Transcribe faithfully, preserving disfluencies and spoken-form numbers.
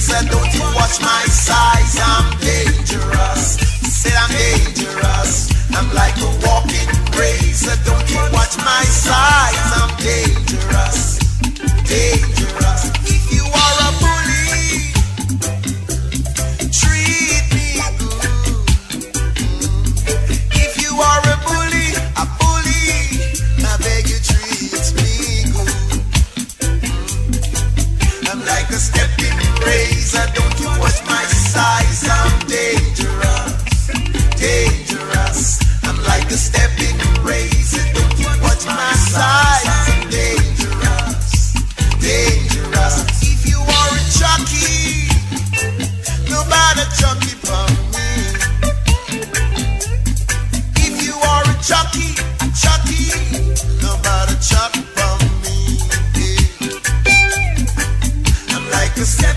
razor, don't you watch my size. I'm dangerous, said I'm dangerous. I'm like a walking razor, don't you watch my size. I'm dangerous, dangerous. If you are a bully, treat me good. If you are a bully, a bully, I beg you treat me good. I'm like a stepping razor, don't you watch my size. I'm dangerous, dangerous. I'm like a stepping razor, don't you watch my size. I'm dangerous, dangerous. If you are a jockey, nobody jockey for me. If you are a jockey, a jockey, nobody jockey for me. I'm like a